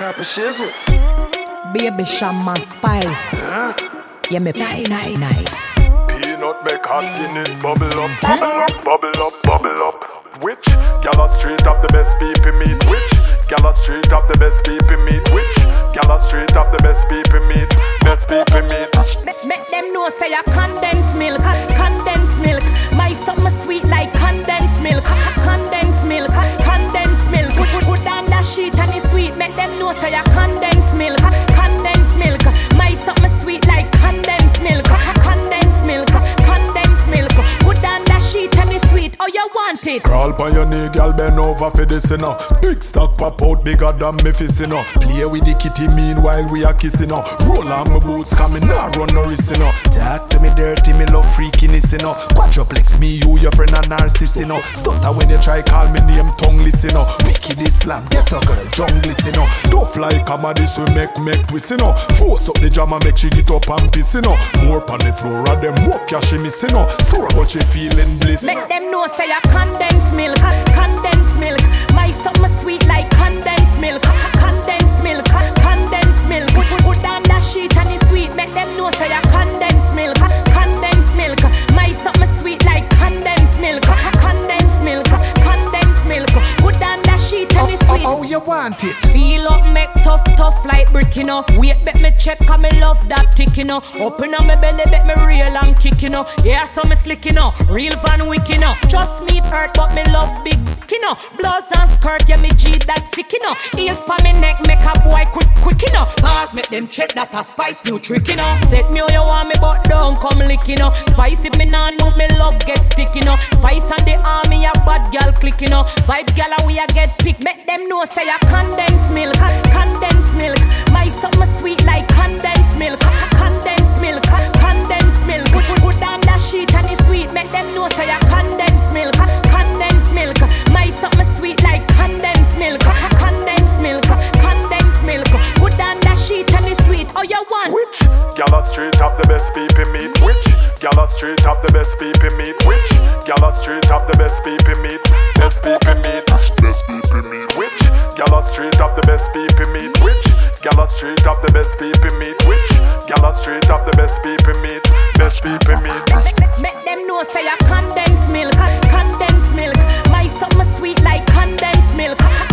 Copper shizzle. Baby Shaman Spice. Yeah, me nice. Peanut make hot Guinness bubble up, bubble up, bubble up. Which gala straight up the best people meat? Which gala straight up the best people meat? Which gala straight up the best people meat? Best people meat. Make them know say a condensed milk, condensed milk. My summer sweet like condensed milk, condensed milk, condensed milk. Put down that sheet and it's sweet. Make them know say a condensed milk, condensed milk. My summer sweet like condensed milk, condensed milk, condensed milk. Put down that sheet and it's sweet. Oh, you want it? Crawl by your knee, girl, bend over for this, you know. Big stock pop out bigger than me fist, you know. Play with the kitty meanwhile we are kissing, you know. Roll on my boots, coming now run no risk, you know. Talk to me dirty, me love freakiness, you know. Quadruplex, me, you, your friend a narcissist, you know. Stutter when you try call me name, tongueless, you know. Wicked Islam, get a girl, jungless, you know. Tough like comedies, we make twist, you know. Force up the jam and make she get up and piss, you know. More on the floor, of them walk, yeah, she miss, you know. Sore but she feeling bliss. Make them know say a condensed milk, condensed milk. My summer sweet like condensed milk, condensed milk, condensed milk. Put down that sheet and it's sweet. Make them know say a condensed milk, condensed milk. My summer sweet like condensed milk, condensed milk, condensed milk. Put down that sheet and it's sweet. Oh, you want it? Feel up, make tough like brick, you know. Wait, bet me check, cause me love that tick, you know. Open up my belly, bet me real and kick, you know. Yeah, so me slick, you know. Real Van Wick, you know. Trust me, it hurt, but me love big, you know. Blouse and skirt, yeah, me G that sick, you know. Heels for me neck, make a boy quick, you know. Pause, make them check that a Spice new trick, you know. Set me how you want me, but don't come lick, you know. Spice if me nah move, me love get stick, you know. Spice and the army, a bad gal click, you know. Vibe gal, we a get pick. Make them know, say a condensed milk, condensed milk. My summer sweet like condensed milk, condensed milk, condensed milk. Put down that sheet and it's sweet. Make them know say a condensed milk, condensed milk. My summer sweet like condensed milk, condensed milk, condensed milk. Put down that sheet and it's sweet. Oh, you want? Which gala straight up the best people meat? Which gala straight up the best people meat? Which gala straight up the best people meat? Best people meat, best people meat. Which gala straight up the best people meat? Which gala straight up the best people meat? Which gala straight up the best people meat? Best people meat. Make them know say a condensed milk, condensed milk. My summer sweet like condensed milk.